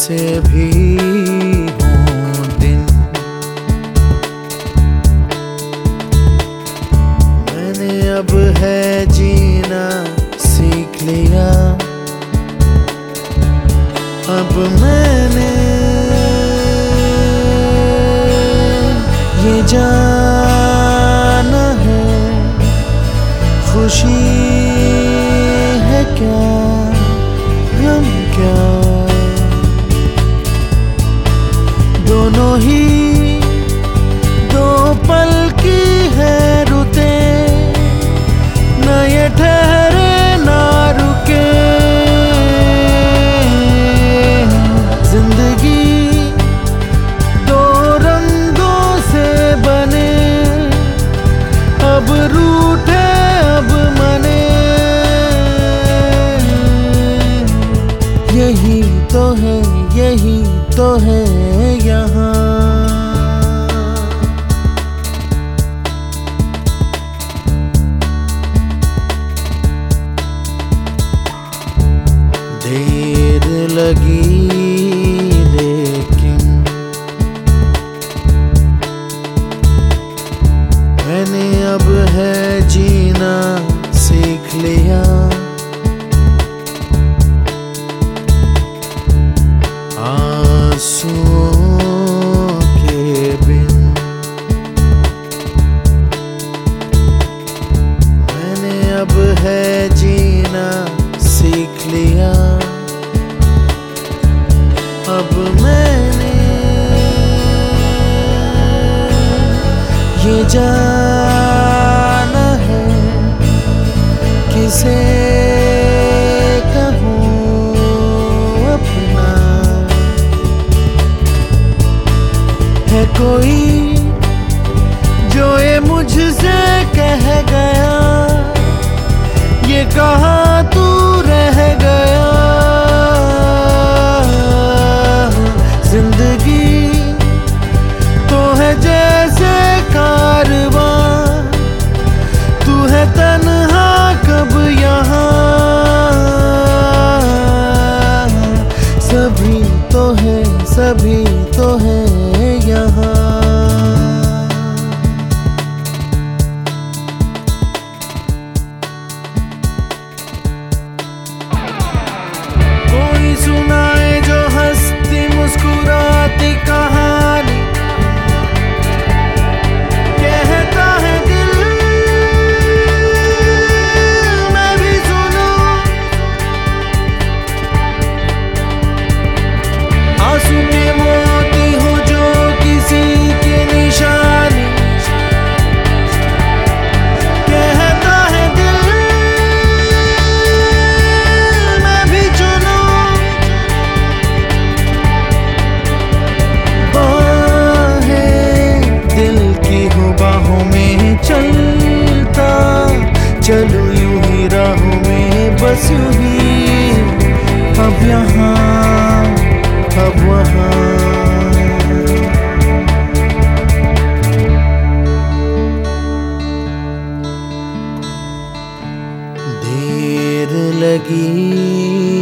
कैसे भी हों दिन, मैंने अब है जीना सीख लिया। अब मैंने ये जाना है, खुशी है क्या गम क्या, दोनों ही दो पल की है रुते, न ये ठहरे ना रुके। जिंदगी दो रंगों से बने, अब रूठे अब मने, यही तो है यही तो है यहाँ। देर लगी लेकिन मैंने अब है जीना सीख लिया। आंसुओं के बिन मैंने अब है जीना सीख लिया। अब मैंने ये जाना है, किसे कहूँ अपना, है कोई जो ये मुझसे कह गया, ये कहा तू रह गया। जिंदगी तो है जैसे कारवां, तू है तन्हा कब यहाँ, सभी तो है यहाँ। कोई सुनाए जो हंसती मुस्कुराती कहानी, कहता है दिल मैं भी सुनूं। आंसू के मोती हो जो किसी की निशानी, कहता है दिल मैं भी चुनूं। बाहें दिल की हो बाहों में चलता चलूं यूं ही राहों में, बस यूं ही अब यहाँ अब वहाँ। देर लगी